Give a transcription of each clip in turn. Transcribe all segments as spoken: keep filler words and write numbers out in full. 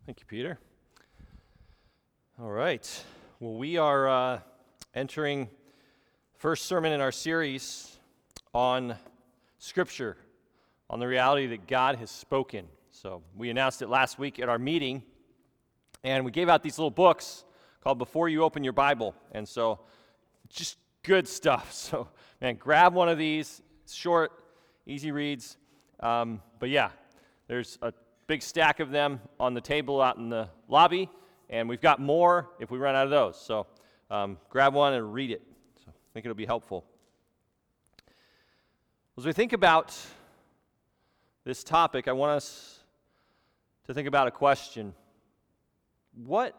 Thank you, Peter. All right. Well, we are uh, entering first sermon in our series on Scripture, on the reality that God has spoken. So we announced it last week at our meeting, and we gave out these little books called Before You Open Your Bible. And so just good stuff. So, man, grab one of these. It's short, easy reads. Um, but yeah, there's a big stack of them on the table out in the lobby, and we've got more if we run out of those. So um, grab one and read it. So I think it'll be helpful. As we think about this topic, I want us to think about a question. What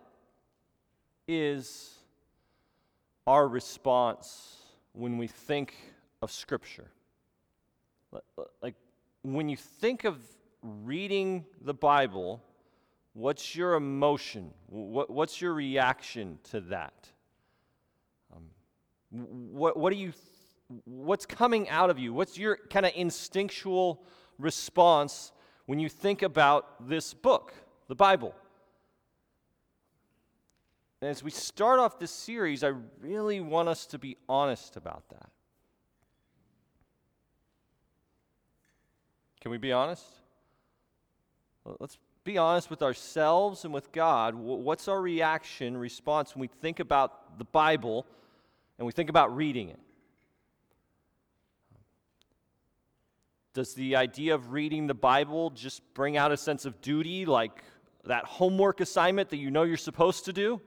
is our response when we think of Scripture? Like, when you think of reading the Bible, what's your emotion? What, what's your reaction to that? Um, what, what do you? What's coming out of you? What's your kind of instinctual response when you think about this book, the Bible? And as we start off this series, I really want us to be honest about that. Can we be honest? Let's be honest with ourselves and with God. What's our reaction, response when we think about the Bible and we think about reading it? Does the idea of reading the Bible just bring out a sense of duty, like that homework assignment that you know you're supposed to do?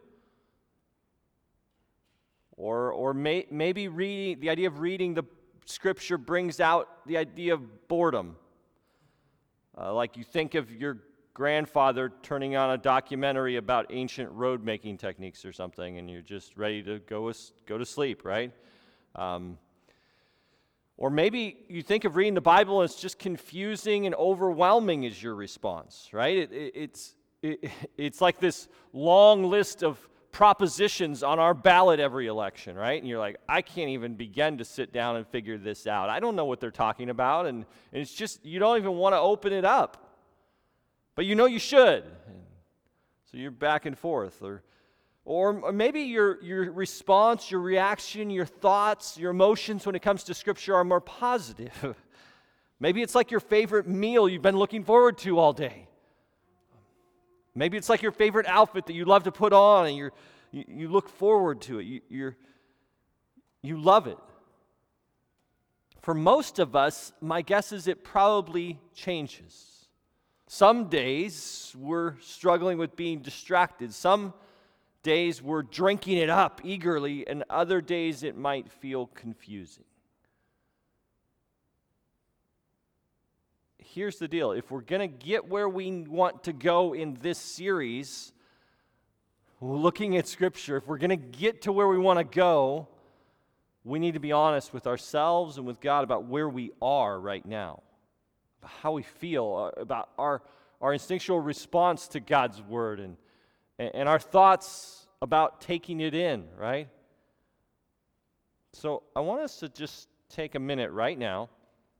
Or, or may, maybe reading the idea of reading the Scripture brings out the idea of boredom. Uh, like you think of your grandfather turning on a documentary about ancient road-making techniques or something, and you're just ready to go go to sleep, right? Um, or maybe you think of reading the Bible and it's just confusing and overwhelming is your response, right? It, it, it's it, it's like this long list of propositions on our ballot every election, right? And you're like, I can't even begin to sit down and figure this out. I don't know what they're talking about, and, and it's just, you don't even want to open it up. But you know you should. And so you're back and forth. Or or maybe your, your response, your reaction, your thoughts, your emotions when it comes to Scripture are more positive. Maybe it's like your favorite meal you've been looking forward to all day. Maybe it's like your favorite outfit that you love to put on and you're, you you look forward to it. You you're, you love it. For most of us, my guess is it probably changes. Some days we're struggling with being distracted. Some days we're drinking it up eagerly, and other days it might feel confusing. Here's the deal. If we're going to get where we want to go in this series, looking at Scripture, if we're going to get to where we want to go, we need to be honest with ourselves and with God about where we are right now, about how we feel, about our, our instinctual response to God's Word, and, and our thoughts about taking it in, right? So I want us to just take a minute right now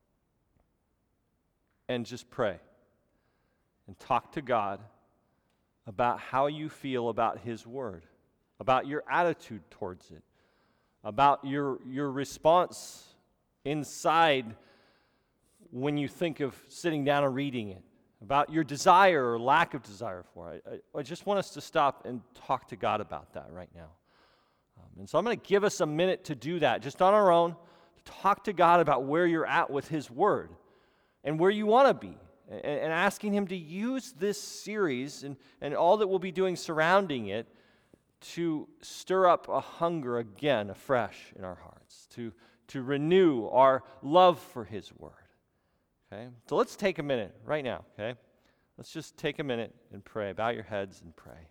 and just pray and talk to God about how you feel about His Word, about your attitude towards it, about your, your response inside when you think of sitting down and reading it, about your desire or lack of desire for it. I, I just want us to stop and talk to God about that right now. Um, and so I'm going to give us a minute to do that, just on our own, to talk to God about where you're at with His Word and where you want to be, and, and asking Him to use this series and, and all that we'll be doing surrounding it to stir up a hunger again afresh in our hearts, to, to renew our love for His Word. Okay? So let's take a minute right now, okay? Let's just take a minute and pray. Bow your heads and pray.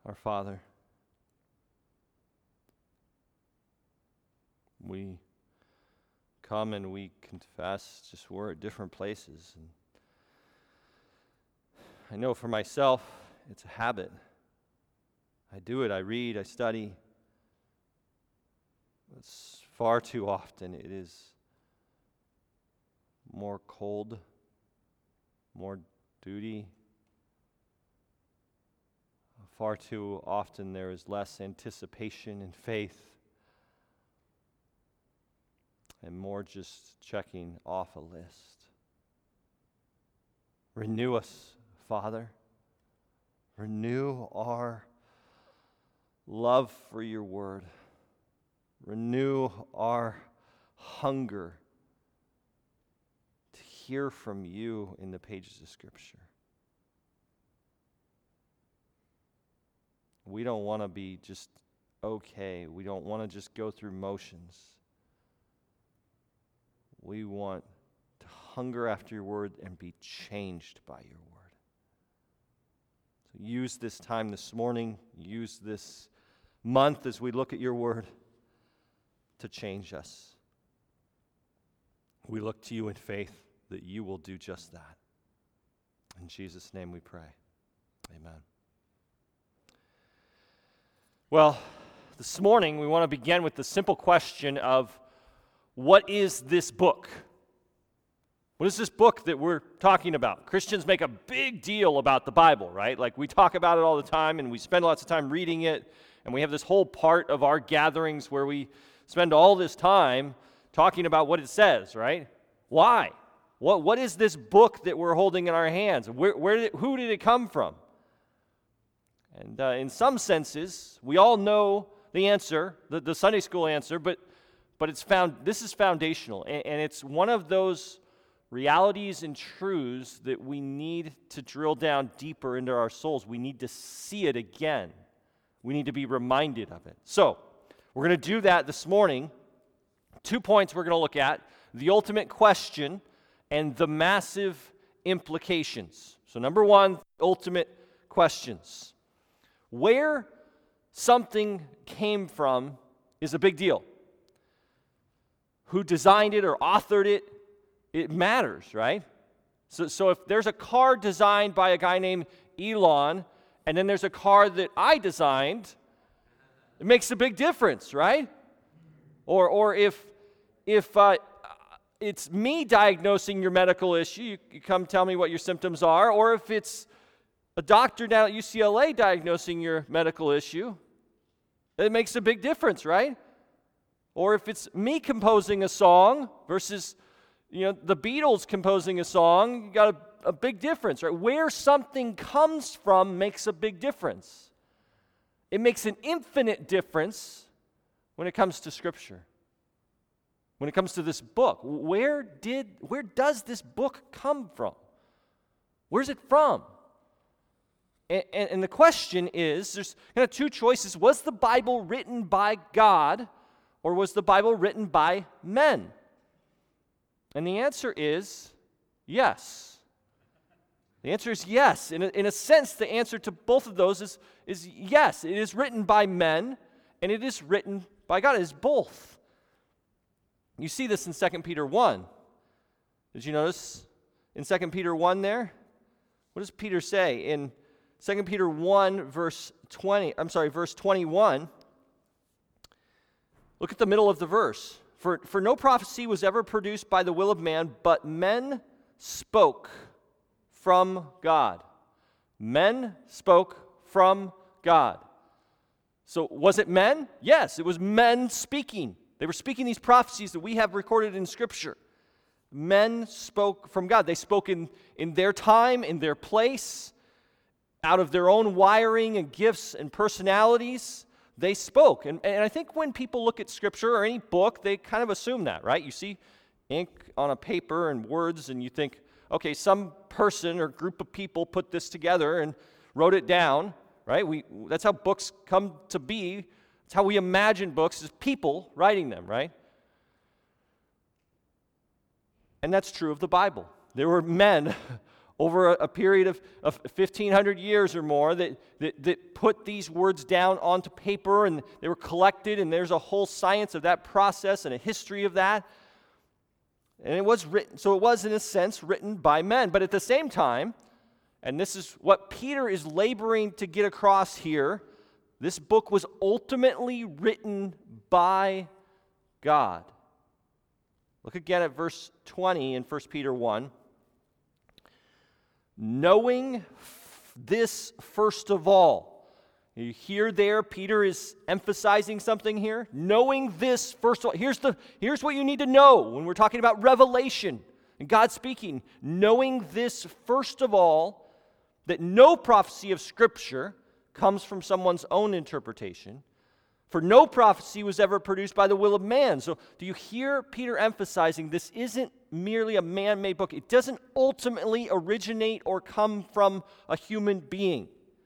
Our Father, we come and we confess, just we're at different places. And I know for myself, it's a habit. I do it, I read, I study. It's far too often it is more cold, more duty. Far too often there is less anticipation and faith, and more just checking off a list. Renew us, Father. Renew our love for your word. Renew our hunger to hear from you in the pages of Scripture. We don't want to be just okay. We don't want to just go through motions. We want to hunger after your word and be changed by your word. So use this time this morning, use this month as we look at your word to change us. We look to you in faith that you will do just that. In Jesus' name we pray. Amen. Well, this morning we want to begin with the simple question of, what is this book? What is this book that we're talking about? Christians make a big deal about the Bible, right? Like, we talk about it all the time, and we spend lots of time reading it, and we have this whole part of our gatherings where we spend all this time talking about what it says, right? Why? What, what is this book that we're holding in our hands? Where, where did it, who did it come from? And uh, in some senses, we all know the answer, the, the Sunday school answer, but but it's found. This is foundational, and, and it's one of those realities and truths that we need to drill down deeper into our souls. We need to see it again. We need to be reminded of it. So, we're going to do that this morning. Two points we're going to look at: the ultimate question and the massive implications. So, number one, ultimate questions. Where something came from is a big deal. Who designed it or authored it, it matters, right? So, so if there's a car designed by a guy named Elon, and then there's a car that I designed, it makes a big difference, right? Or, or if if uh, it's me diagnosing your medical issue, you, you come tell me what your symptoms are, or if it's a doctor down at U C L A diagnosing your medical issue, it makes a big difference, right? Or if it's me composing a song versus, you know, the Beatles composing a song, you got a, a big difference, right? Where something comes from makes a big difference. It makes an infinite difference when it comes to Scripture. When it comes to this book, where did, where does this book come from? Where's it from? And, and, and the question is, there's kind of two choices. Was the Bible written by God, or was the Bible written by men? And the answer is yes. The answer is yes. In a, in a sense, the answer to both of those is, is yes. It is written by men, and it is written by God. It is both. You see this in Second Peter one. Did you notice in Second Peter one there? What does Peter say? In Second Peter one, verse twenty, I'm sorry, verse twenty-one, look at the middle of the verse. For, for no prophecy was ever produced by the will of man, but men spoke from God. Men spoke from God. So was it men? Yes, it was men speaking. They were speaking these prophecies that we have recorded in Scripture. Men spoke from God. They spoke in, in their time, in their place, out of their own wiring and gifts and personalities. They spoke. And, and I think when people look at Scripture or any book, they kind of assume that, right? You see ink on a paper and words, and you think, okay, some person or group of people put this together and wrote it down, right? We that's how books come to be. It's how we imagine books, is people writing them, right? And that's true of the Bible. There were men over a, a period of, of fifteen hundred years or more that, that, that put these words down onto paper, and they were collected, and there's a whole science of that process and a history of that. And it was written, so it was in a sense written by men. But at the same time, and this is what Peter is laboring to get across here, this book was ultimately written by God. Look again at verse twenty in First Peter one. Knowing this first of all. You hear there, Peter is emphasizing something here. Knowing this first of all. Here's, the, here's what you need to know when we're talking about revelation and God speaking. Knowing this first of all, that no prophecy of Scripture comes from someone's own interpretation, for no prophecy was ever produced by the will of man. So do you hear Peter emphasizing this isn't merely a man-made book? It doesn't ultimately originate or come from a human being.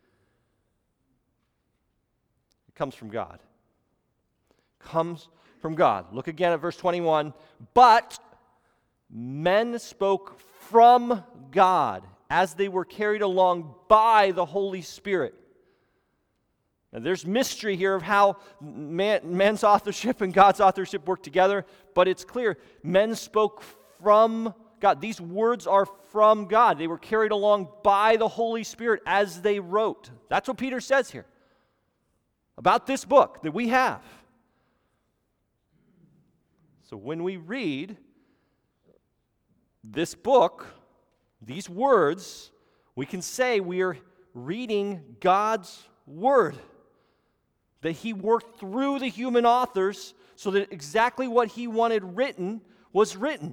It comes from God. It comes from God. Look again at verse twenty-one. But men spoke from God as they were carried along by the Holy Spirit. Now, there's mystery here of how man, man's authorship and God's authorship work together, but it's clear. Men spoke from God. These words are from God. They were carried along by the Holy Spirit as they wrote. That's what Peter says here about this book that we have. So when we read this book, these words, we can say we are reading God's Word. That He worked through the human authors so that exactly what He wanted written was written.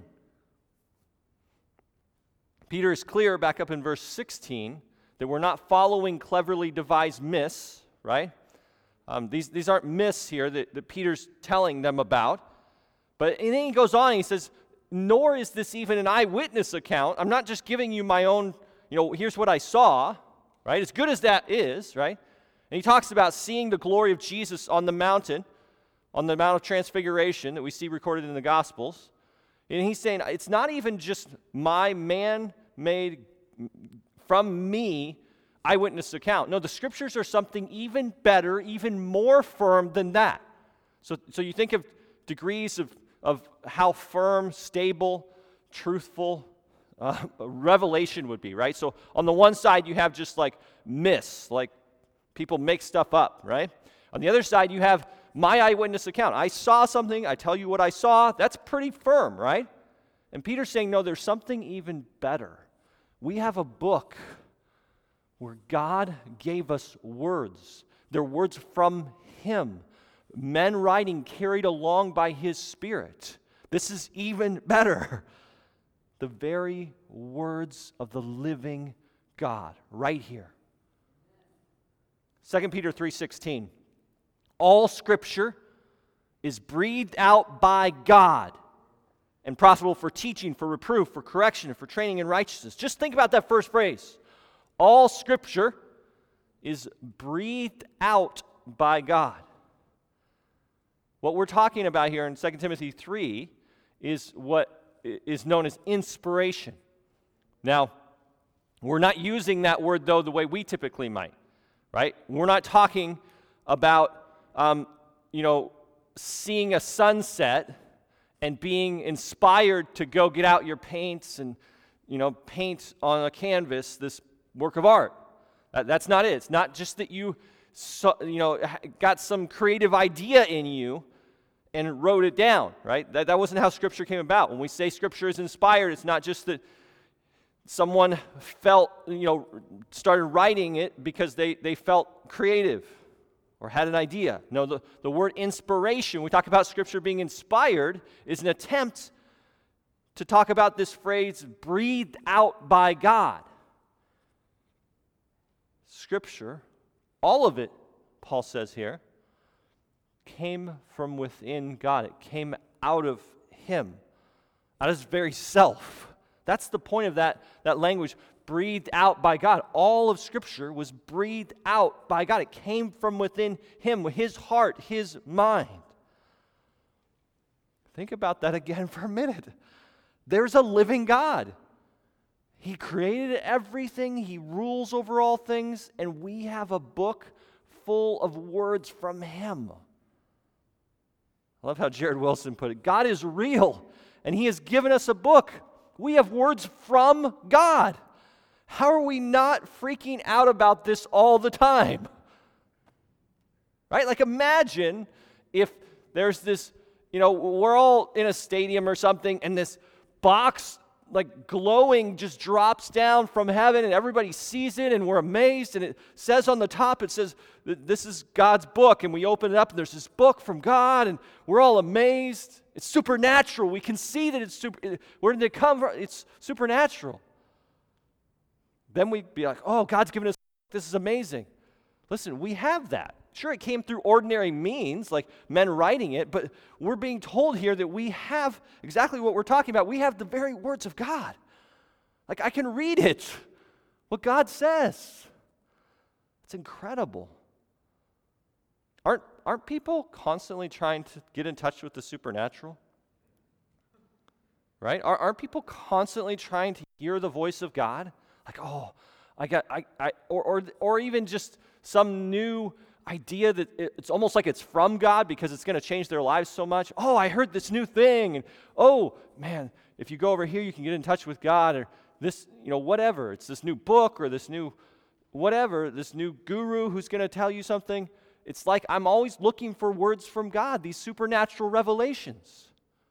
Peter is clear back up in verse sixteen that we're not following cleverly devised myths, right? Um, these, these aren't myths here that, that Peter's telling them about. But and then he goes on and he says, nor is this even an eyewitness account. I'm not just giving you my own, you know, here's what I saw, right? As good as that is, right? And he talks about seeing the glory of Jesus on the mountain, on the Mount of Transfiguration that we see recorded in the Gospels. And he's saying, it's not even just my man-made, from me, eyewitness account. No, the Scriptures are something even better, even more firm than that. So, so you think of degrees of, of how firm, stable, truthful uh, revelation would be, right? So on the one side, you have just like myths, like people make stuff up, right? On the other side, you have my eyewitness account. I saw something, I tell you what I saw. That's pretty firm, right? And Peter's saying, no, there's something even better. We have a book where God gave us words. They're words from Him. Men writing carried along by His Spirit. This is even better. The very words of the living God, right here. Second Peter three sixteen. All Scripture is breathed out by God and profitable for teaching, for reproof, for correction, and for training in righteousness. Just think about that first phrase. All Scripture is breathed out by God. What we're talking about here in Second Timothy three is what is known as inspiration. Now, we're not using that word, though, the way we typically might, right? We're not talking about, um, you know, seeing a sunset and being inspired to go get out your paints and, you know, paint on a canvas this work of art. That, that's not it. It's not just that you, so, you know, got some creative idea in you and wrote it down, right? That, that wasn't how Scripture came about. When we say Scripture is inspired, it's not just that someone felt, you know, started writing it because they, they felt creative or had an idea. No, the, the word inspiration, when we talk about Scripture being inspired, is an attempt to talk about this phrase, breathed out by God. Scripture, all of it, Paul says here, came from within God. It came out of Him, out of His very self. That's the point of that, that language, breathed out by God. All of Scripture was breathed out by God. It came from within Him, His heart, His mind. Think about that again for a minute. There's a living God. He created everything. He rules over all things. And we have a book full of words from him. I love how Jared Wilson put it. God is real, and he has given us a book. We have words from God. How are we not freaking out about this all the time? Right? Like imagine if there's this, you know, we're all in a stadium or something, and this box, like glowing, just drops down from heaven, and everybody sees it, and we're amazed, and it says on the top, it says, this is God's book, and we open it up, and there's this book from God, and we're all amazed. It's supernatural. We can see that it's super, where did it come from? It's supernatural. Then we'd be like, oh, God's given us, this is amazing. Listen, we have that. Sure, it came through ordinary means, like men writing it, but we're being told here that we have exactly what we're talking about. We have the very words of God. Like, I can read it, what God says. It's incredible. Aren't, aren't people constantly trying to get in touch with the supernatural? Right? Aren't, aren't people constantly trying to hear the voice of God? Like, oh, I got, I, I, or, or, or even just some new idea that it's almost like it's from God because it's going to change their lives so much. Oh, I heard this new thing, and oh, man, if you go over here, you can get in touch with God, or this, you know, whatever. It's this new book or this new whatever, this new guru who's going to tell you something. It's like I'm always looking for words from God, these supernatural revelations.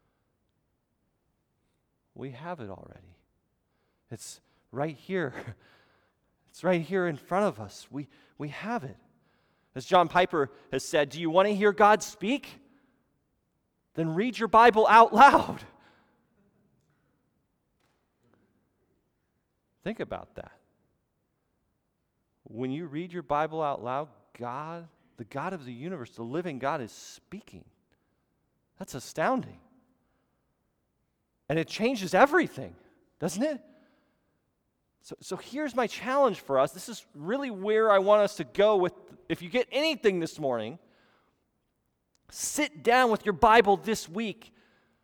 We have it already. It's right here. It's right here in front of us. We, we have it. As John Piper has said, do you want to hear God speak? Then read your Bible out loud. Think about that. When you read your Bible out loud, God, the God of the universe, the living God, is speaking. That's astounding. And it changes everything, doesn't it? So, so here's my challenge for us. This is really where I want us to go with, if you get anything this morning, sit down with your Bible this week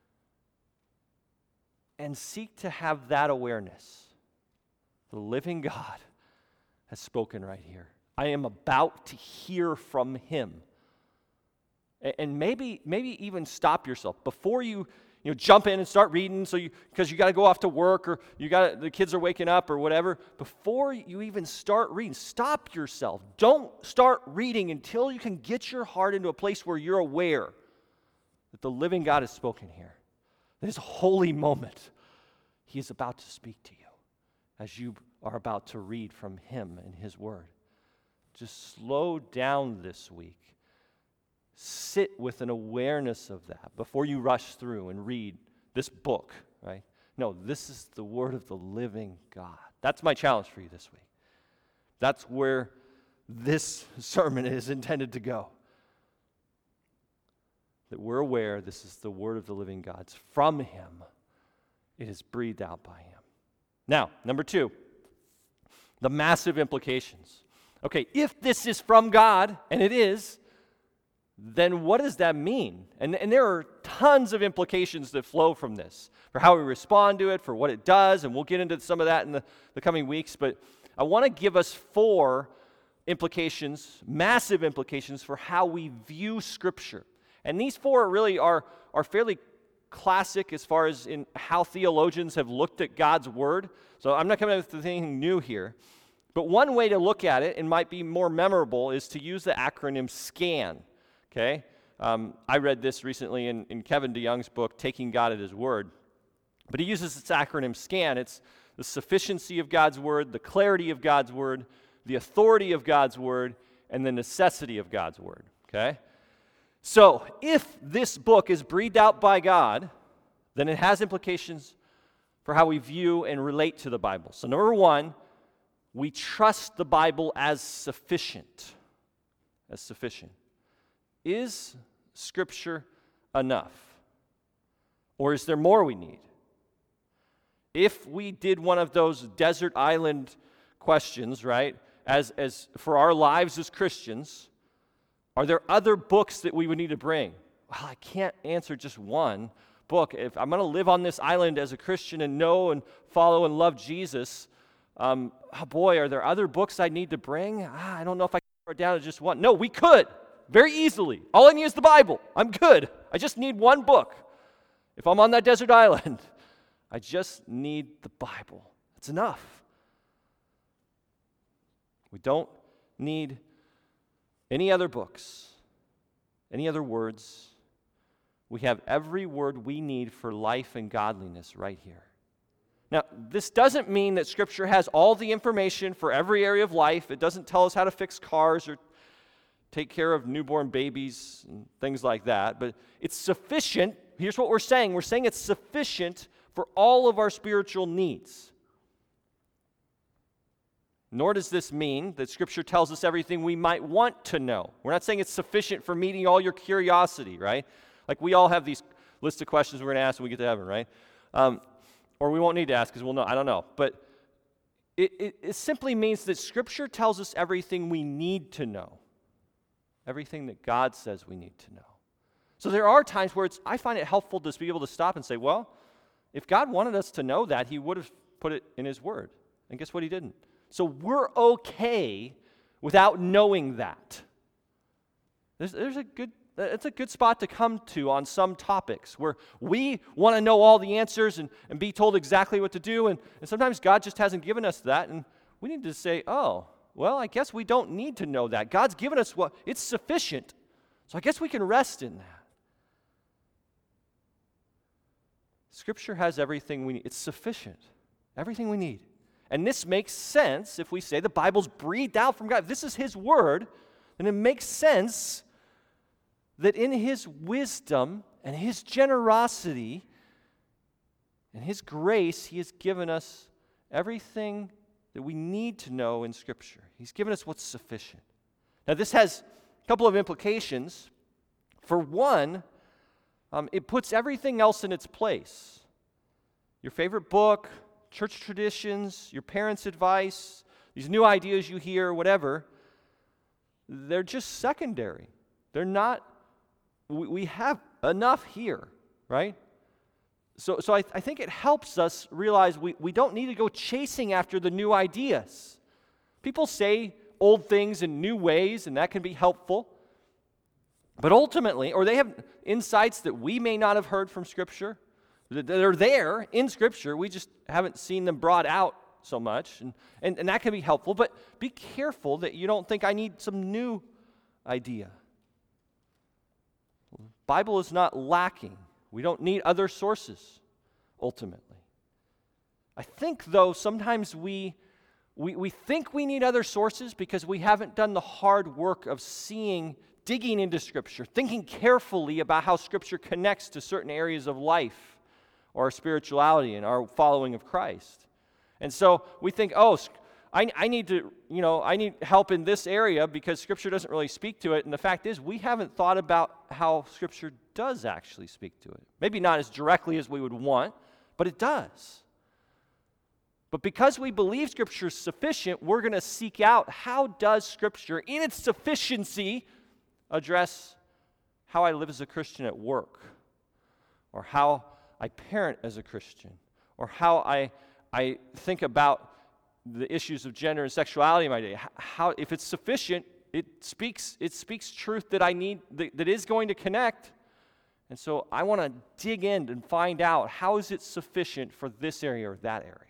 and seek to have that awareness. The living God has spoken right here. I am about to hear from him. And maybe, maybe even stop yourself before you You know, jump in and start reading, so you because you got to go off to work, or you got the kids are waking up, or whatever. Before you even start reading, stop yourself. Don't start reading until you can get your heart into a place where you're aware that the living God has spoken here. This holy moment, he is about to speak to you as you are about to read from him and his word. Just slow down this week. Sit with an awareness of that before you rush through and read this book, right? No, this is the word of the living God. That's my challenge for you this week. That's where this sermon is intended to go. That we're aware this is the word of the living God. It's from him. It is breathed out by him. Now, number two, the massive implications. Okay, if this is from God, and it is, then what does that mean? And, and there are tons of implications that flow from this, for how we respond to it, for what it does, and we'll get into some of that in the, the coming weeks, but I want to give us four implications, massive implications, for how we view Scripture. And these four really are, are fairly classic as far as in how theologians have looked at God's Word, so I'm not coming up with anything new here. But one way to look at it, and might be more memorable, is to use the acronym SCAN. Okay, um, I read this recently in, in Kevin DeYoung's book, Taking God at His Word. But he uses this acronym SCAN. It's the sufficiency of God's Word, the clarity of God's Word, the authority of God's Word, and the necessity of God's Word. Okay? So, if this book is breathed out by God, then it has implications for how we view and relate to the Bible. So, number one, we trust the Bible as sufficient. As sufficient. Is Scripture enough? Or is there more we need? If we did one of those desert island questions, right, as, as for our lives as Christians, are there other books that we would need to bring? Well, I can't answer just one, book. If I'm going to live on this island as a Christian and know and follow and love Jesus, um, oh boy, are there other books I need to bring? Ah, I don't know if I can narrow it down to just one. No, we could, very easily. All I need is the Bible. I'm good. I just need one book. If I'm on that desert island, I just need the Bible. It's enough. We don't need any other books, any other words. We have every word we need for life and godliness right here. Now, this doesn't mean that Scripture has all the information for every area of life. It doesn't tell us how to fix cars or take care of newborn babies and things like that. But it's sufficient. Here's what we're saying. We're saying it's sufficient for all of our spiritual needs. Nor does this mean that Scripture tells us everything we might want to know. We're not saying it's sufficient for meeting all your curiosity, right? Like we all have these list of questions we're going to ask when we get to heaven, right? Um, or we won't need to ask because we'll know. I don't know. But it, it, it simply means that Scripture tells us everything we need to know. Everything that God says we need to know. So there are times where it's, I find it helpful to be able to stop and say, well, if God wanted us to know that, He would have put it in His Word. And guess what? He didn't. So we're okay without knowing that. There's, there's a good, it's a good spot to come to on some topics where we want to know all the answers and, and be told exactly what to do. And, and sometimes God just hasn't given us that. And we need to say, oh, well, I guess we don't need to know that. God's given us what, it's sufficient. So I guess we can rest in that. Scripture has everything we need. It's sufficient. Everything we need. And this makes sense if we say the Bible's breathed out from God. If this is His Word, then it makes sense that in His wisdom and His generosity and His grace, He has given us everything that we need to know in Scripture. He's given us what's sufficient. Now, this has a couple of implications. For one, um, it puts everything else in its place. Your favorite book, church traditions, your parents' advice, these new ideas you hear, whatever, they're just secondary. They're not, we, we have enough here, right? So, so I, I think it helps us realize we, we don't need to go chasing after the new ideas. People say old things in new ways, and that can be helpful. But ultimately, or they have insights that we may not have heard from Scripture, that are there in Scripture, we just haven't seen them brought out so much, and, and, and that can be helpful, but be careful that you don't think I need some new idea. The Bible is not lacking. We don't need other sources, ultimately. I think, though, sometimes we, we, we think we need other sources because we haven't done the hard work of seeing, digging into Scripture, thinking carefully about how Scripture connects to certain areas of life or our spirituality and our following of Christ. And so we think, oh, I, I need to, you know, I need help in this area because Scripture doesn't really speak to it. And the fact is, we haven't thought about how Scripture does actually speak to it. Maybe not as directly as we would want, but it does. But because we believe Scripture is sufficient, we're going to seek out how does Scripture, in its sufficiency, address how I live as a Christian at work, or how I parent as a Christian, or how I I think about the issues of gender and sexuality in my day. How, if it's sufficient, it speaks it speaks truth that I need, that, that is going to connect. And so I want to dig in and find out how is it sufficient for this area or that area.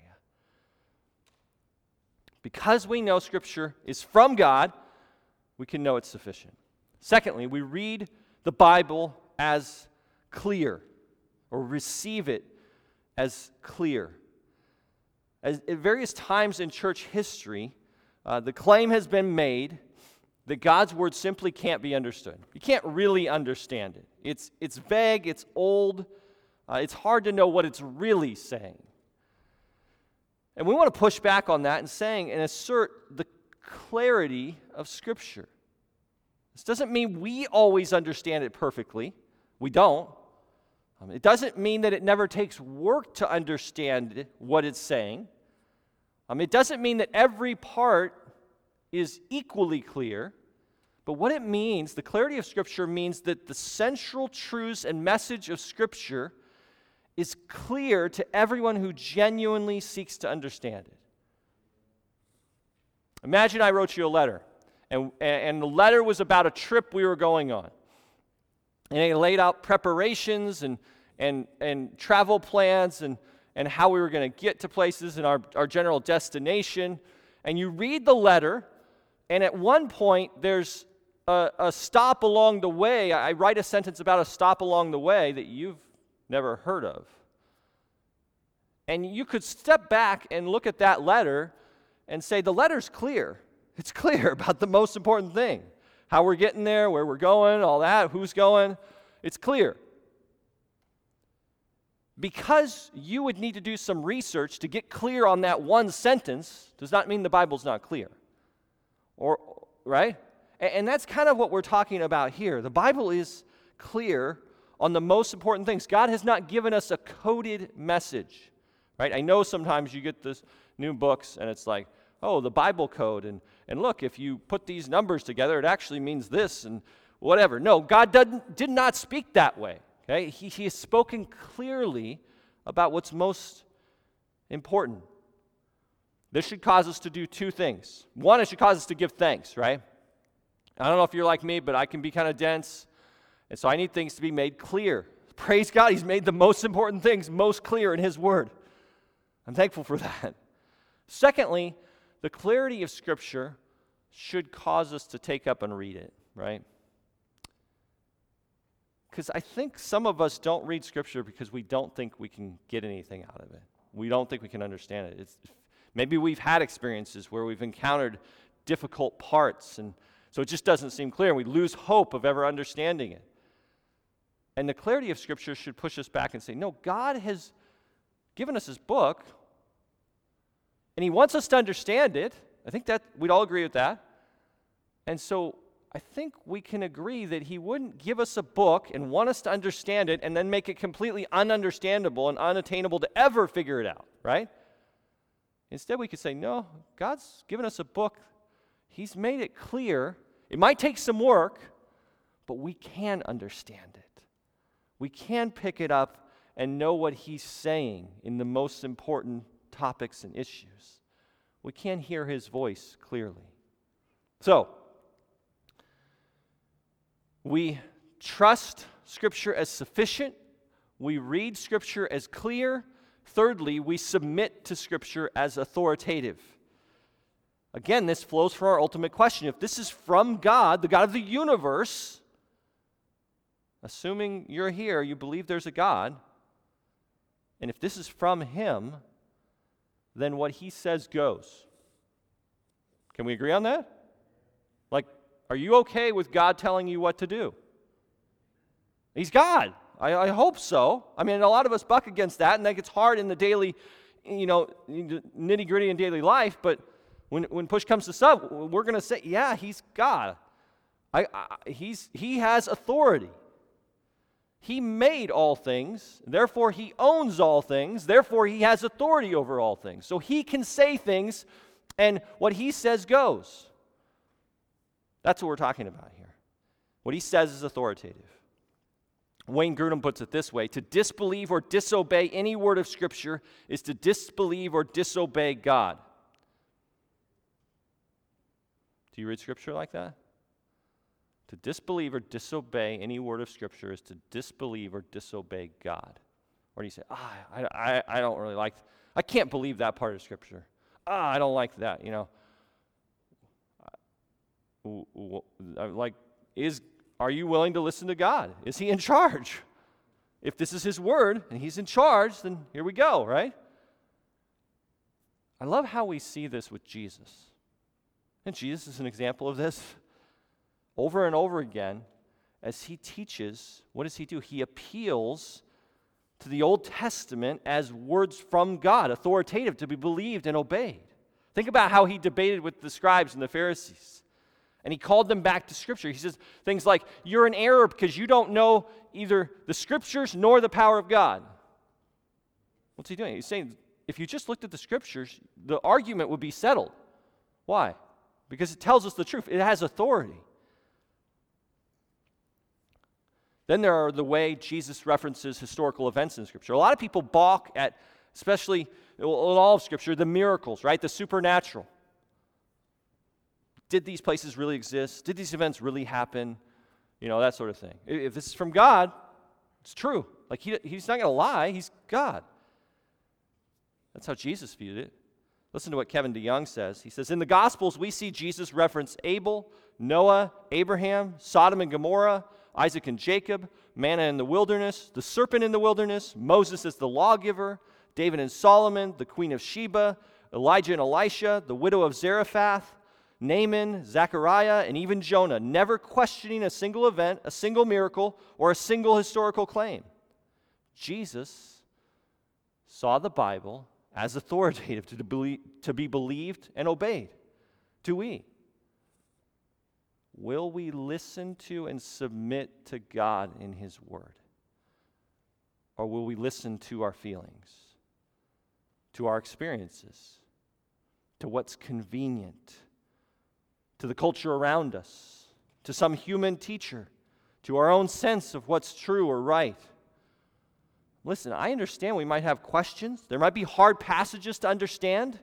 Because we know Scripture is from God, we can know it's sufficient. Secondly, we read the Bible as clear, or receive it as clear. As, at various times in church history, uh, the claim has been made that God's Word simply can't be understood. You can't really understand it. It's, it's vague, it's old, uh, it's hard to know what it's really saying. And we want to push back on that and saying and assert the clarity of Scripture. This doesn't mean we always understand it perfectly. We don't. Um, it doesn't mean that it never takes work to understand what it's saying. Um, it doesn't mean that every part is equally clear. But what it means, the clarity of Scripture means that the central truths and message of Scripture is clear to everyone who genuinely seeks to understand it. Imagine I wrote you a letter, and, and the letter was about a trip we were going on. And it laid out preparations and, and, and travel plans and, and how we were going to get to places and our, our general destination. And you read the letter, and at one point there's a, a stop along the way. I write a sentence about a stop along the way that you've never heard of. And you could step back and look at that letter and say, the letter's clear. It's clear about the most important thing. How we're getting there, where we're going, all that, who's going. It's clear. Because you would need to do some research to get clear on that one sentence does not mean the Bible's not clear. Or, right? And, and that's kind of what we're talking about here. The Bible is clear on the most important things. God has not given us a coded message, right? I know sometimes you get this new books and it's like, oh, the Bible code, and, and look, if you put these numbers together, it actually means this, and whatever. No, God doesn't, did not speak that way, okay? He, he has spoken clearly about what's most important. This should cause us to do two things. One, it should cause us to give thanks, right? I don't know if you're like me, but I can be kind of dense, and so I need things to be made clear. Praise God, He's made the most important things most clear in His Word. I'm thankful for that. Secondly, the clarity of Scripture should cause us to take up and read it, right? Because I think some of us don't read Scripture because we don't think we can get anything out of it. We don't think we can understand it. It's, maybe we've had experiences where we've encountered difficult parts, and so it just doesn't seem clear, and we lose hope of ever understanding it. And the clarity of Scripture should push us back and say, no, God has given us His book, and He wants us to understand it. I think that we'd all agree with that. And so I think we can agree that He wouldn't give us a book and want us to understand it and then make it completely ununderstandable and unattainable to ever figure it out, right? Instead, we could say, no, God's given us a book. He's made it clear. It might take some work, but we can understand it. We can pick it up and know what He's saying in the most important topics and issues. We can hear His voice clearly. So, we trust Scripture as sufficient. We read Scripture as clear. Thirdly, we submit to Scripture as authoritative. Again, this flows from our ultimate question. If this is from God, the God of the universe, assuming you're here, you believe there's a God, and if this is from Him, then what He says goes. Can we agree on that? Like, are you okay with God telling you what to do? He's God. I, I hope so. I mean, a lot of us buck against that, and that gets hard in the daily, you know, nitty-gritty in daily life, but when, when push comes to shove, we're going to say, yeah, He's God. I, I, he's, he has authority. He made all things, therefore He owns all things, therefore He has authority over all things. So He can say things, and what He says goes. That's what we're talking about here. What He says is authoritative. Wayne Grudem puts it this way: to disbelieve or disobey any word of Scripture is to disbelieve or disobey God. Do you read Scripture like that? To disbelieve or disobey any word of Scripture is to disbelieve or disobey God. Or do you say, ah, I, I, I don't really like, I can't believe that part of Scripture. Ah, I don't like that, you know. Like, is, are you willing to listen to God? Is He in charge? If this is His word and He's in charge, then here we go, right? I love how we see this with Jesus. And Jesus is an example of this. Over and over again, as He teaches, what does He do? He appeals to the Old Testament as words from God, authoritative, to be believed and obeyed. Think about how He debated with the scribes and the Pharisees. And He called them back to Scripture. He says things like, you're in error because you don't know either the Scriptures nor the power of God. What's He doing? He's saying, if you just looked at the Scriptures, the argument would be settled. Why? Because it tells us the truth. It has authority. Then there are the way Jesus references historical events in Scripture. A lot of people balk at, especially in all of Scripture, the miracles, right? The supernatural. Did these places really exist? Did these events really happen? You know, that sort of thing. If this is from God, it's true. Like, he, he's not going to lie. He's God. That's how Jesus viewed it. Listen to what Kevin DeYoung says. He says, in the Gospels, we see Jesus reference Abel, Noah, Abraham, Sodom and Gomorrah, Isaac and Jacob, manna in the wilderness, the serpent in the wilderness, Moses as the lawgiver, David and Solomon, the queen of Sheba, Elijah and Elisha, the widow of Zarephath, Naaman, Zechariah, and even Jonah, never questioning a single event, a single miracle, or a single historical claim. Jesus saw the Bible as authoritative to be, to be believed and obeyed. Do we? Will we listen to and submit to God in His Word? Or will we listen to our feelings, to our experiences, to what's convenient, to the culture around us, to some human teacher, to our own sense of what's true or right? Listen, I understand we might have questions. There might be hard passages to understand.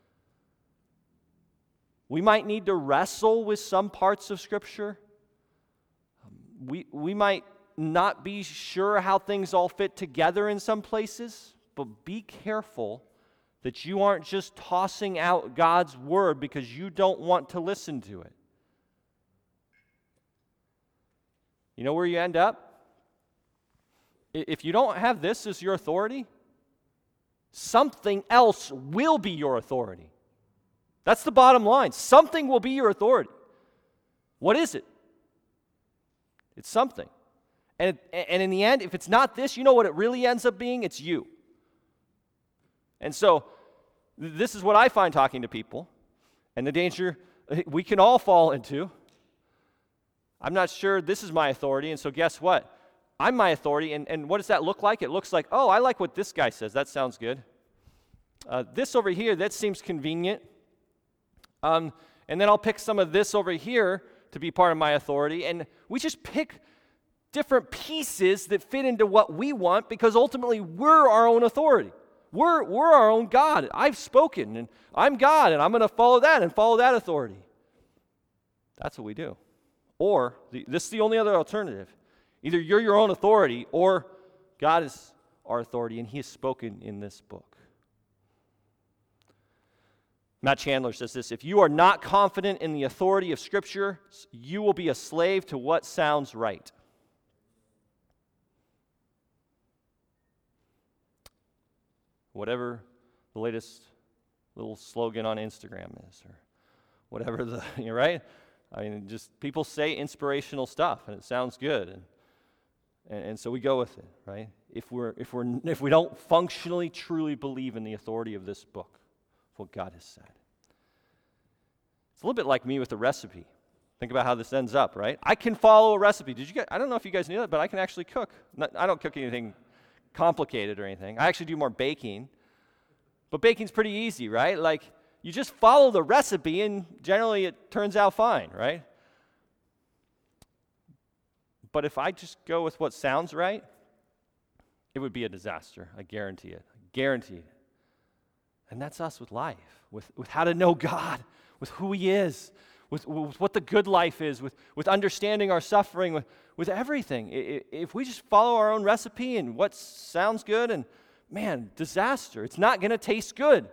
We might need to wrestle with some parts of Scripture. We, we might not be sure how things all fit together in some places, but be careful that you aren't just tossing out God's Word because you don't want to listen to it. You know where you end up? If you don't have this as your authority, something else will be your authority. That's the bottom line. Something will be your authority. What is it? It's something. And, and in the end, if it's not this, you know what it really ends up being? It's you. And so, this is what I find talking to people, and the danger we can all fall into. I'm not sure this is my authority, and so guess what? I'm my authority, and, and what does that look like? It looks like, oh, I like what this guy says. That sounds good. Uh, this over here, that seems convenient. Um, and then I'll pick some of this over here to be part of my authority, and we just pick different pieces that fit into what we want because ultimately we're our own authority. We're, we're our own God. I've spoken, and I'm God, and I'm going to follow that and follow that authority. That's what we do. Or, the, this is the only other alternative. Either you're your own authority, or God is our authority, and He has spoken in this book. Matt Chandler says this, if you are not confident in the authority of Scripture, you will be a slave to what sounds right. Whatever the latest little slogan on Instagram is, or whatever the, you know, right? I mean, just people say inspirational stuff, and it sounds good, and, and and so we go with it, right? If we're if we're if we don't functionally truly believe in the authority of this book, what God has said, it's a little bit like me with the recipe. Think about how this ends up, right? I can follow a recipe. Did you guys? I don't know if you guys knew that, but I can actually cook. Not, I don't cook anything complicated or anything. I actually do more baking. But baking's pretty easy, right? Like, you just follow the recipe and generally it turns out fine, right? But if I just go with what sounds right, it would be a disaster. I guarantee it. I guarantee it. And that's us with life, with, with how to know God, with who He is, with, with what the good life is, with, with understanding our suffering, with, with everything. If we just follow our own recipe and what sounds good, and man, disaster. It's not going to taste good.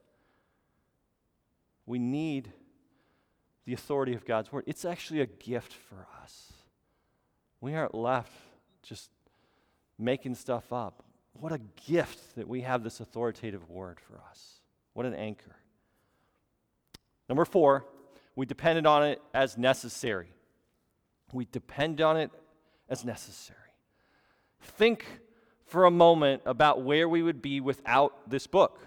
We need the authority of God's Word. It's actually a gift for us. We aren't left just making stuff up. What a gift that we have this authoritative Word for us. What an anchor. Number four, we depended on it as necessary. We depend on it as necessary. Think for a moment about where we would be without this book.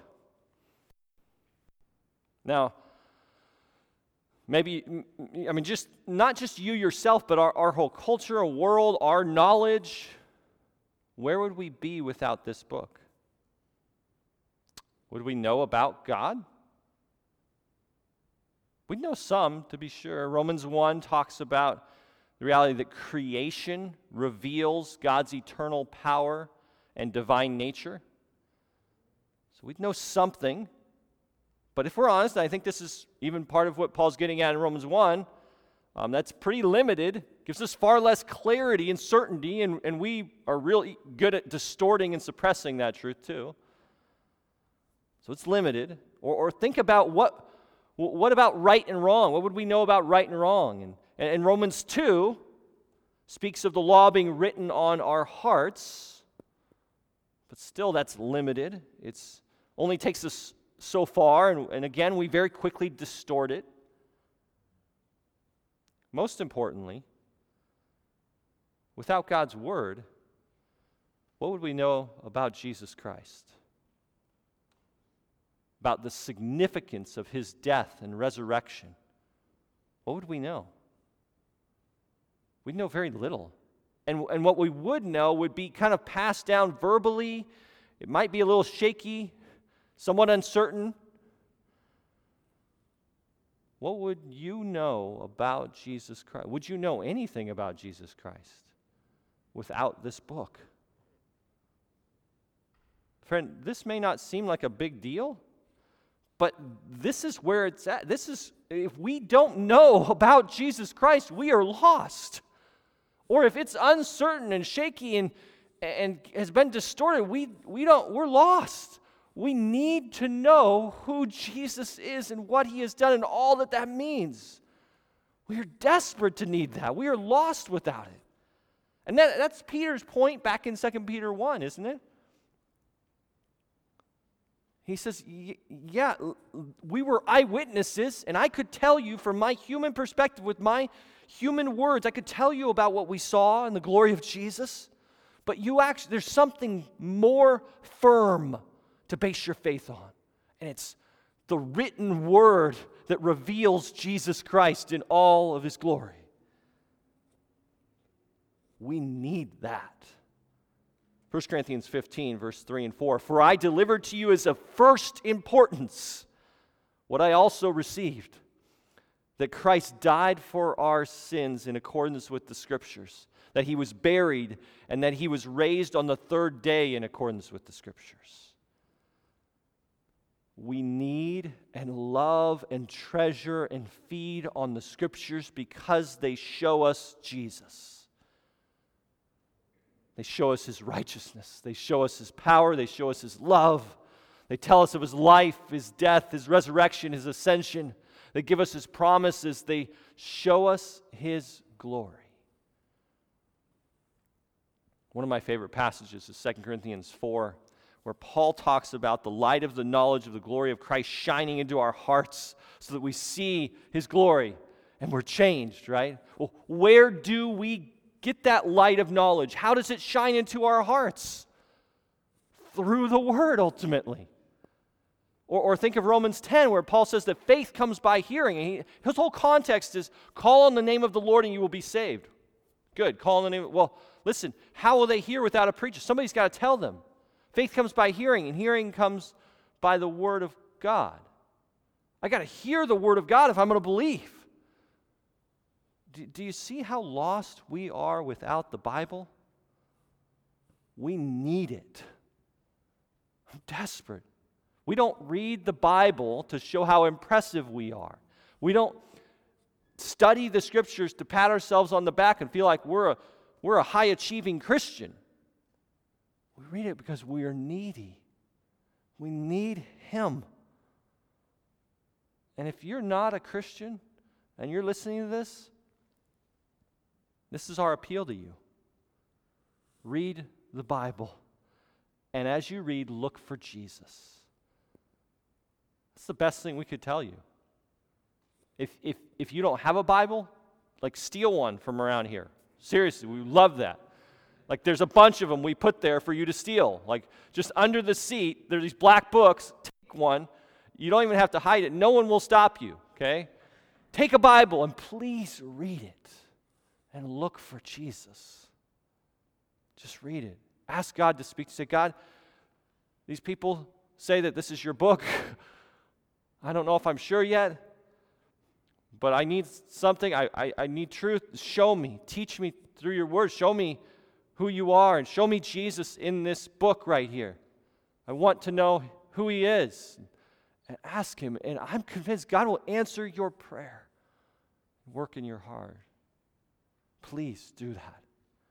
Now, maybe, I mean, just not just you yourself, but our, our whole culture, our world, our knowledge. Where would we be without this book? Would we know about God? We'd know some, to be sure. Romans one talks about the reality that creation reveals God's eternal power and divine nature. So we know something, but if we're honest, and I think this is even part of what Paul's getting at in Romans one, um, that's pretty limited, gives us far less clarity and certainty, and, and we are really good at distorting and suppressing that truth too. So it's limited. Or, or think about what, what about right and wrong? What would we know about right and wrong? And, and, and Romans two speaks of the law being written on our hearts, but still that's limited. It's only takes us so far, and, and again, we very quickly distort it. Most importantly, without God's word, what would we know about Jesus Christ? About the significance of his death and resurrection? What would we know? We'd know very little. And, and what we would know would be kind of passed down verbally. It might be a little shaky, somewhat uncertain. What would you know about Jesus Christ? Would you know anything about Jesus Christ without this book? Friend, this may not seem like a big deal, but this is where it's at. This is, if we don't know about Jesus Christ, we are lost. Or if it's uncertain and shaky and, and has been distorted, we, we don't, we're lost. We need to know who Jesus is and what he has done and all that that means. We are desperate to need that. We are lost without it. And that, that's Peter's point back in Second Peter one, isn't it? He says, yeah, we were eyewitnesses, and I could tell you from my human perspective, with my human words, I could tell you about what we saw in the glory of Jesus, but you actually, there's something more firm to base your faith on, and it's the written word that reveals Jesus Christ in all of his glory. We need that. First Corinthians fifteen, verse three and four, for I delivered to you as of first importance what I also received, that Christ died for our sins in accordance with the Scriptures, that he was buried, and that he was raised on the third day in accordance with the Scriptures. We need and love and treasure and feed on the Scriptures because they show us Jesus. They show us his righteousness. They show us his power. They show us his love. They tell us of his life, his death, his resurrection, his ascension. They give us his promises. They show us his glory. One of my favorite passages is Second Corinthians four, where Paul talks about the light of the knowledge of the glory of Christ shining into our hearts so that we see his glory and we're changed, right? Well, where do we get that light of knowledge? How does it shine into our hearts? Through the Word, ultimately. Or, or think of Romans ten, where Paul says that faith comes by hearing. And he, his whole context is, call on the name of the Lord and you will be saved. Good, call on the name. Well, listen, how will they hear without a preacher? Somebody's got to tell them. Faith comes by hearing, and hearing comes by the Word of God. I got to hear the Word of God if I'm going to believe. Do, do you see how lost we are without the Bible? We need it. I'm desperate. We don't read the Bible to show how impressive we are. We don't study the Scriptures to pat ourselves on the back and feel like we're a, we're a high-achieving Christian. We read it because we are needy. We need him. And if you're not a Christian and you're listening to this, this is our appeal to you. Read the Bible. And as you read, look for Jesus. That's the best thing we could tell you. If, if, if you don't have a Bible, like steal one from around here. Seriously, we love that. Like there's a bunch of them we put there for you to steal. Like just under the seat, there's these black books. Take one. You don't even have to hide it. No one will stop you, okay? Take a Bible and please read it and look for Jesus. Just read it. Ask God to speak. Say, God, these people say that this is your book. I don't know if I'm sure yet, but I need something. I, I, I need truth. Show me. Teach me through your word. Show me who you are, and show me Jesus in this book right here. I want to know who he is. And ask him, and I'm convinced God will answer your prayer. Work in your heart. Please do that.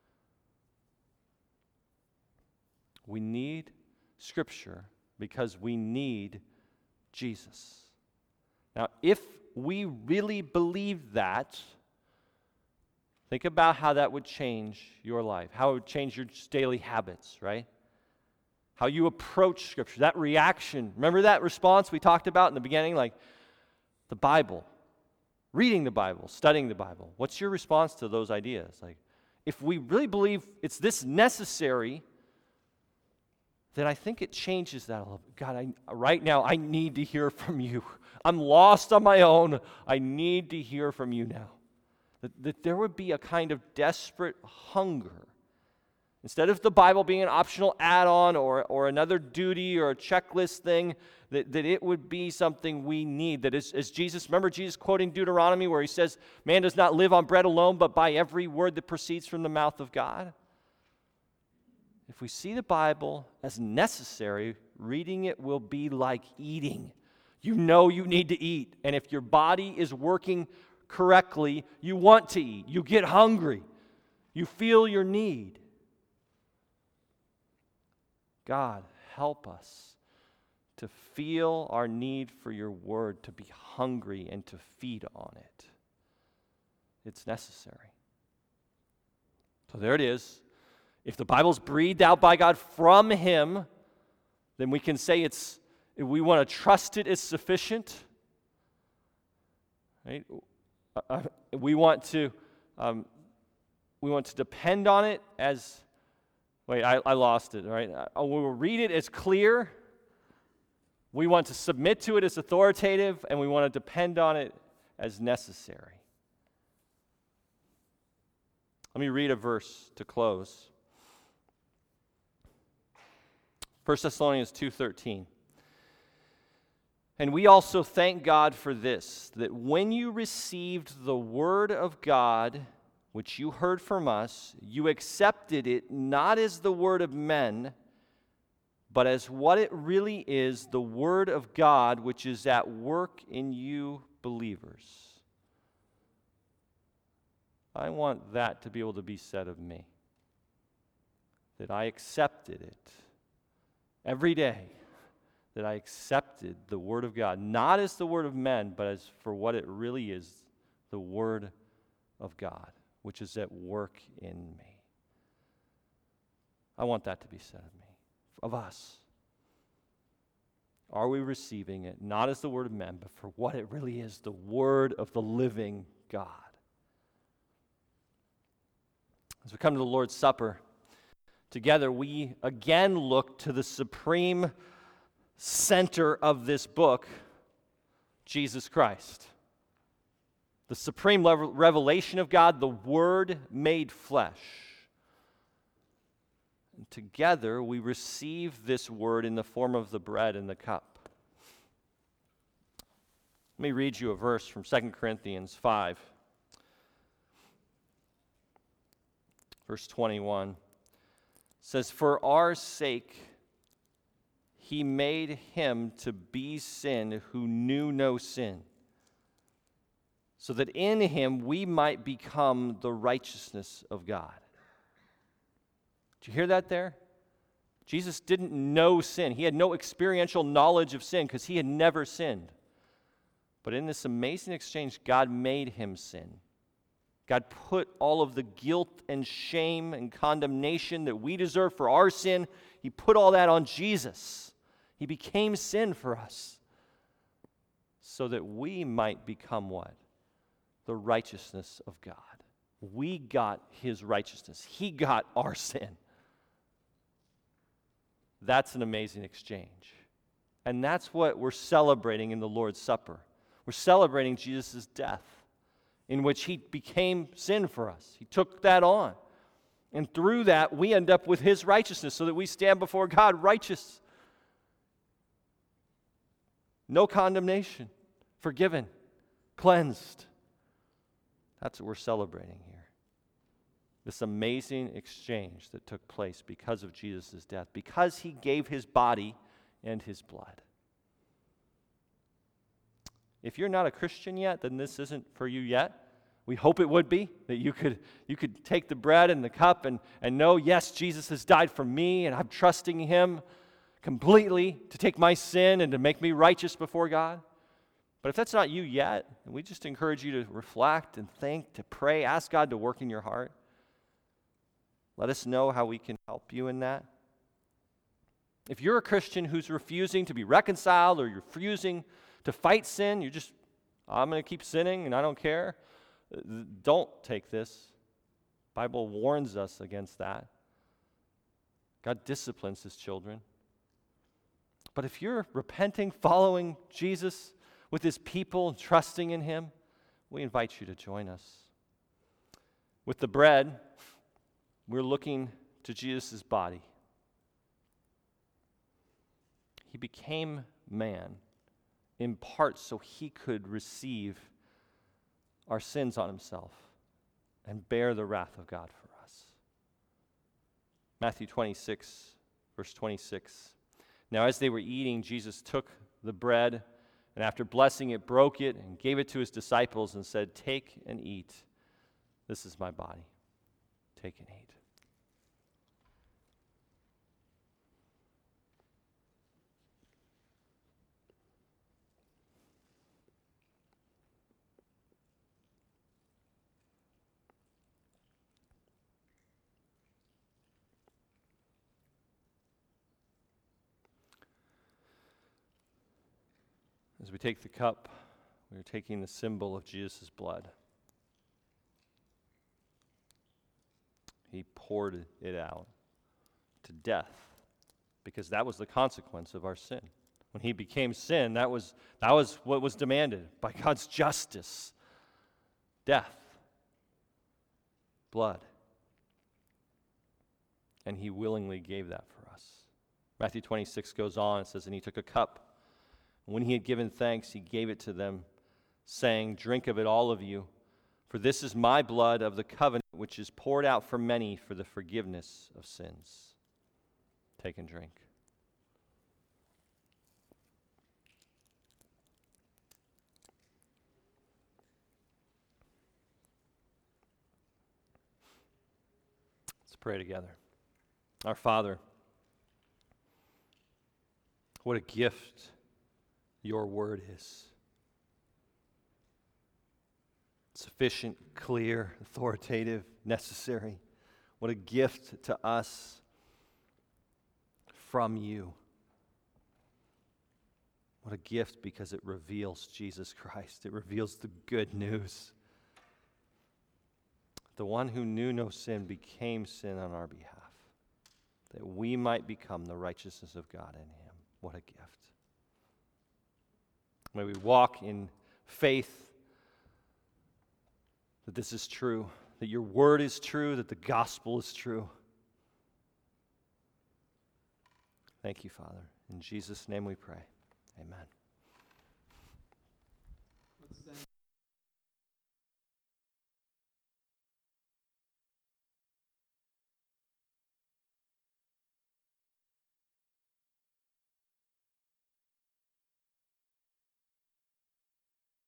We need Scripture because we need Jesus. Now, if we really believe that, think about how that would change your life, how it would change your daily habits, right? How you approach Scripture, that reaction. Remember that response we talked about in the beginning? Like the Bible, reading the Bible, studying the Bible. What's your response to those ideas? Like, if we really believe it's this necessary, then I think it changes that a little bit. God, I, right now, I need to hear from you. I'm lost on my own. I need to hear from you now. That, that there would be a kind of desperate hunger. Instead of the Bible being an optional add-on or, or another duty or a checklist thing, that, that it would be something we need. That as, as Jesus, remember Jesus quoting Deuteronomy where he says, man does not live on bread alone, but by every word that proceeds from the mouth of God? If we see the Bible as necessary, reading it will be like eating. You know you need to eat. And if your body is working correctly, you want to eat. You get hungry. You feel your need. God, help us to feel our need for your word, to be hungry and to feed on it. It's necessary. So there it is. If the Bible's breathed out by God from him, then we can say it's, if we want to trust it is sufficient. Right? Uh, we want to, um, we want to depend on it as, wait, I, I lost it, right? Uh, we'll read it as clear. We want to submit to it as authoritative, and we want to depend on it as necessary. Let me read a verse to close. First Thessalonians two thirteen. And we also thank God for this, that when you received the word of God, which you heard from us, you accepted it not as the word of men, but as what it really is, the word of God, which is at work in you believers. I want that to be able to be said of me, that I accepted it every day, that I accepted the word of God, not as the word of men, but as for what it really is, the word of God, which is at work in me. I want that to be said of me, of us. Are we receiving it, not as the word of men, but for what it really is, the word of the living God? As we come to the Lord's Supper, together we again look to the supreme center of this book, Jesus Christ. The supreme revelation of God, the Word made flesh. And together we receive this Word in the form of the bread and the cup. Let me read you a verse from Second Corinthians five. Verse twenty-one. It says, for our sake he made him to be sin who knew no sin, so that in him we might become the righteousness of God. Did you hear that there? Jesus didn't know sin. He had no experiential knowledge of sin because he had never sinned. But in this amazing exchange, God made him sin. God put all of the guilt and shame and condemnation that we deserve for our sin, he put all that on Jesus. He became sin for us so that we might become what? The righteousness of God. We got his righteousness. He got our sin. That's an amazing exchange. And that's what we're celebrating in the Lord's Supper. We're celebrating Jesus' death, in which he became sin for us. He took that on. And through that, we end up with his righteousness so that we stand before God righteous. No condemnation, forgiven, cleansed, That's what we're celebrating here. This amazing exchange that took place because of Jesus' death, because he gave his body and his blood. If you're not a Christian yet, then this isn't for you yet. We hope it would be, that you could you could take the bread and the cup and, and know, yes, Jesus has died for me, and I'm trusting him completely to take my sin and to make me righteous before God. But if that's not you yet, then we just encourage you to reflect and think, to pray, ask God to work in your heart. Let us know how we can help you in that. If you're a Christian who's refusing to be reconciled, or you're refusing to fight sin, you're just, I'm going to keep sinning and I don't care, don't take this. The Bible warns us against that. God disciplines his children. But if you're repenting, following Jesus with his people, trusting in him, we invite you to join us. With the bread, we're looking to Jesus' body. He became man in part so he could receive our sins on himself and bear the wrath of God for us. Matthew twenty-six, verse twenty-six. Now as they were eating, Jesus took the bread, and after blessing it, broke it and gave it to his disciples and said, "Take and eat. This is my body. Take and eat." As we take the cup, we are taking the symbol of Jesus' blood. He poured it out to death because that was the consequence of our sin. When he became sin, that was, that was what was demanded by God's justice. Death. Blood. And he willingly gave that for us. Matthew twenty-six goes on, it says, "And he took a cup. When he had given thanks, he gave it to them, saying, 'Drink of it, all of you, for this is my blood of the covenant, which is poured out for many for the forgiveness of sins.' Take and drink." Let's pray together. Our Father, what a gift your word is. Sufficient, clear, authoritative, necessary. What a gift to us from you. What a gift because it reveals Jesus Christ. It reveals the good news. The one who knew no sin became sin on our behalf, that we might become the righteousness of God in him. What a gift. May we walk in faith that this is true, that your word is true, that the gospel is true. Thank you, Father. In Jesus' name we pray. Amen.